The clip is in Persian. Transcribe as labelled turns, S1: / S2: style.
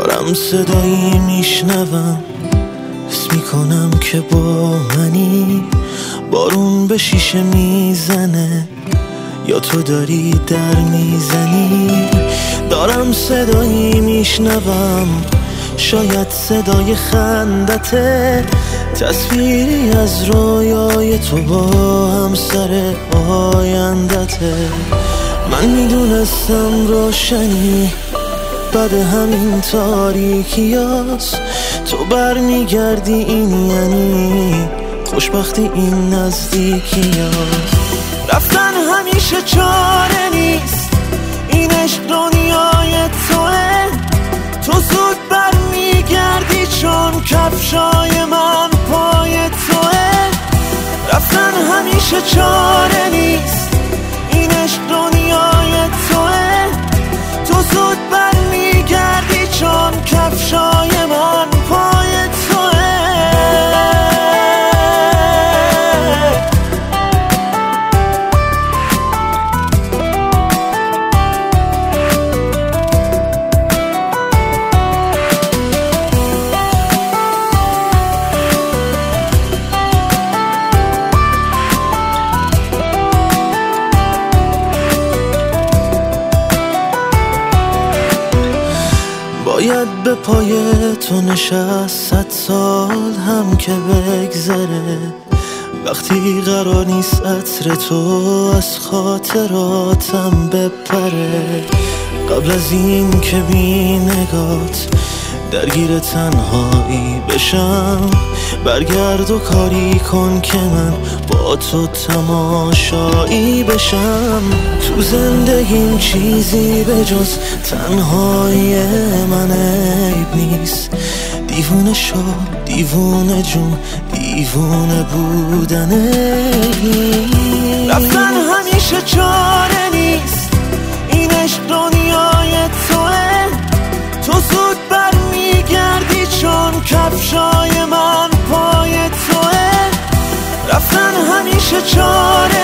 S1: دارم صدایی میشنوم، حس میکنم که با منی. بارون به شیشه میزنه یا تو داری در میزنی. دارم صدایی میشنوم، شاید صدای خندته، تصویری از رویای تو با همسر آیندته. من میدونستم روشنی بعد همین تاریکیاست، تو برمیگردی این یعنی خوشبختی این نزدیکیاست. رفتن همیشه چاره نیست، این عشق دنیای توه، تو زود برمیگردی چون کفشای من پای توه. رفتن همیشه چاره نیست، این عشق دنیای توه، تو زود برمیگردی چون کفشای من پای توه. باید به پای تو نشست 100 سال هم که بگذره، وقتی قرار نیست عطر تو از خاطراتم بپره. قبل از این که بی نگات درگیر تنهایی بشم، برگرد و کاری کن که من با تو تماشایی بشم. تو زندگیم چیزی به جز تنهایی من عیب نیست، دیوونه شو دیوونه جون دیوونه بودن نیست. رفتن همیشه چاره نیست، این عشق دنیای توه، تو زود برمیگردی چون کفشای من پای توه. رفتن همیشه چاره